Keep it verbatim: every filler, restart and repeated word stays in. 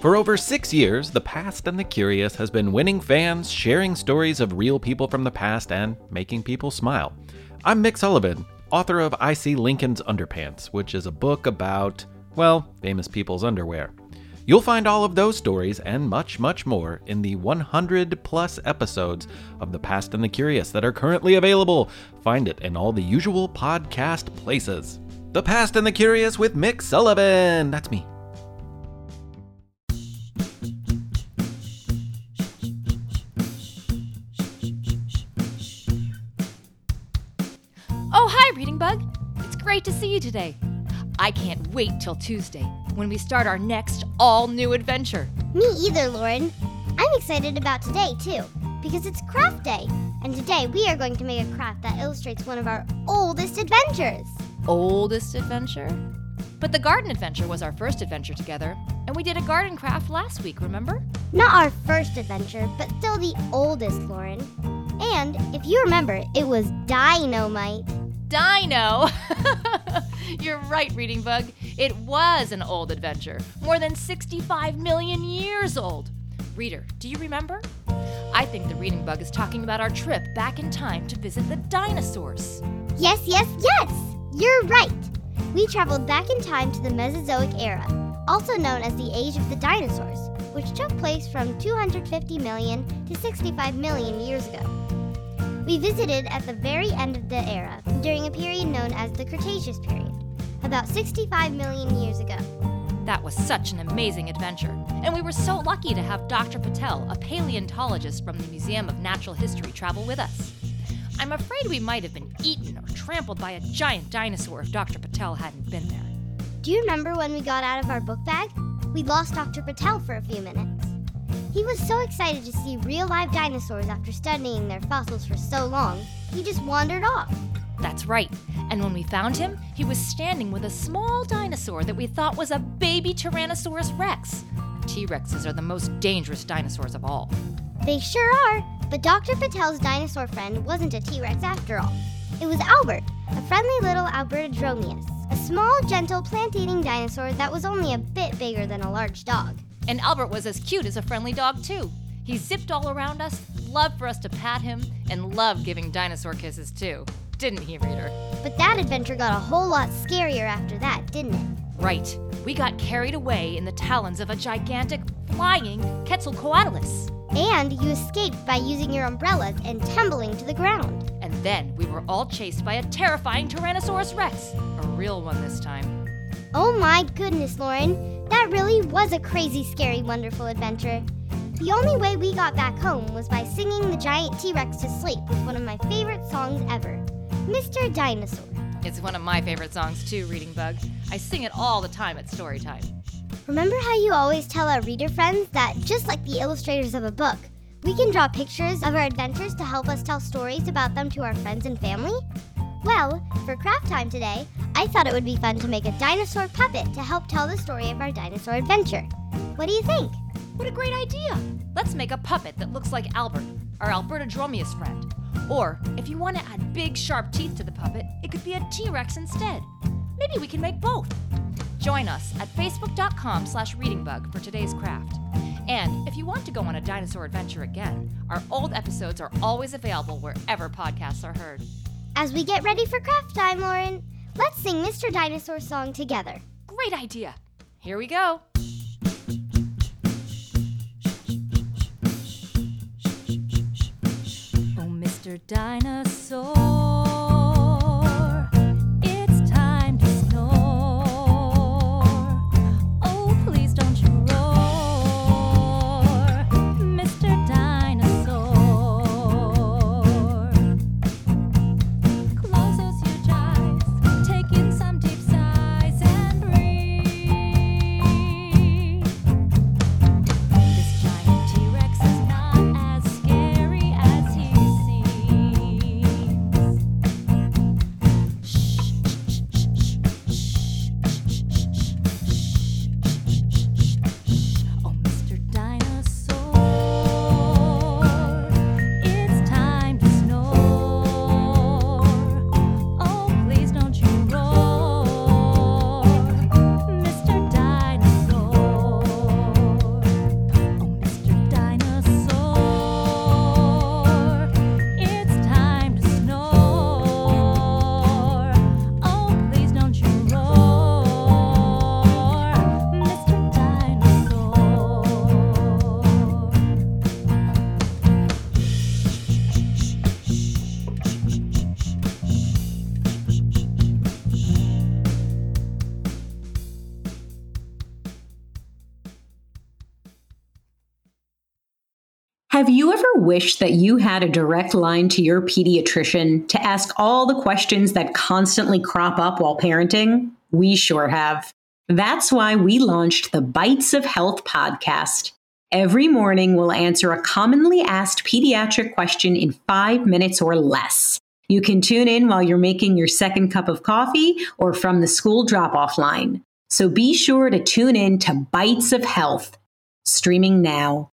For over six years, The Past and the Curious has been winning fans, sharing stories of real people from the past, and making people smile. I'm Mick Sullivan, author of I See Lincoln's Underpants, which is a book about, well, famous people's underwear. You'll find all of those stories and much, much more in the one hundred plus episodes of The Past and the Curious that are currently available. Find it in all the usual podcast places. The Past and the Curious with Mick Sullivan. That's me. Oh, hi, Reading Bug. It's great to see you today. I can't wait till Tuesday, when we start our next all-new adventure. Me either, Lauren. I'm excited about today, too, because it's Craft Day. And today we are going to make a craft that illustrates one of our oldest adventures. Oldest adventure? But the garden adventure was our first adventure together, and we did a garden craft last week, remember? Not our first adventure, but still the oldest, Lauren. And if you remember, it was dynamite. Dino! You're right, Reading Bug. It was an old adventure, more than sixty-five million years old. Reader, do you remember? I think the Reading Bug is talking about our trip back in time to visit the dinosaurs. Yes, yes, yes! You're right! We traveled back in time to the Mesozoic era, also known as the Age of the Dinosaurs, which took place from two hundred fifty million to sixty-five million years ago. We visited at the very end of the era, during a period known as the Cretaceous period, about sixty-five million years ago. That was such an amazing adventure, and we were so lucky to have Doctor Patel, a paleontologist from the Museum of Natural History, travel with us. I'm afraid we might have been eaten or trampled by a giant dinosaur if Doctor Patel hadn't been there. Do you remember when we got out of our book bag? We lost Doctor Patel for a few minutes. He was so excited to see real live dinosaurs after studying their fossils for so long, he just wandered off. That's right, and when we found him, he was standing with a small dinosaur that we thought was a baby Tyrannosaurus Rex. T-Rexes are the most dangerous dinosaurs of all. They sure are, but Doctor Patel's dinosaur friend wasn't a T-Rex after all. It was Albert, a friendly little Albertodromeus, a small, gentle, plant-eating dinosaur that was only a bit bigger than a large dog. And Albert was as cute as a friendly dog, too. He zipped all around us, loved for us to pat him, and loved giving dinosaur kisses, too. Didn't he, Reader? But that adventure got a whole lot scarier after that, didn't it? Right. We got carried away in the talons of a gigantic, flying Quetzalcoatlus. And you escaped by using your umbrellas and tumbling to the ground. And then we were all chased by a terrifying Tyrannosaurus Rex. A real one this time. Oh my goodness, Lauren. That really was a crazy, scary, wonderful adventure. The only way we got back home was by singing the giant T-Rex to sleep with one of my favorite songs ever, Mister Dinosaur. It's one of my favorite songs too, Reading Bug. I sing it all the time at story time. Remember how you always tell our reader friends that, just like the illustrators of a book, we can draw pictures of our adventures to help us tell stories about them to our friends and family? Well, for craft time today, I thought it would be fun to make a dinosaur puppet to help tell the story of our dinosaur adventure. What do you think? What a great idea! Let's make a puppet that looks like Albert, our Albertodromeus friend. Or, if you want to add big, sharp teeth to the puppet, it could be a T-Rex instead. Maybe we can make both. Join us at facebook.com slash readingbug for today's craft. And if you want to go on a dinosaur adventure again, our old episodes are always available wherever podcasts are heard. As we get ready for craft time, Lauren, let's sing Mister Dinosaur song together. Great idea. Here we go. Oh, Mister Dinosaur, it's time to snore. Oh, please don't you roar, Mister Dinosaur. Close those huge eyes, take in some deep sighs and breathe. This giant T-Rex is not as scary as he seems. Have you ever wished that you had a direct line to your pediatrician to ask all the questions that constantly crop up while parenting? We sure have. That's why we launched the Bites of Health podcast. Every morning, we'll answer a commonly asked pediatric question in five minutes or less. You can tune in while you're making your second cup of coffee or from the school drop-off line. So be sure to tune in to Bites of Health, streaming now.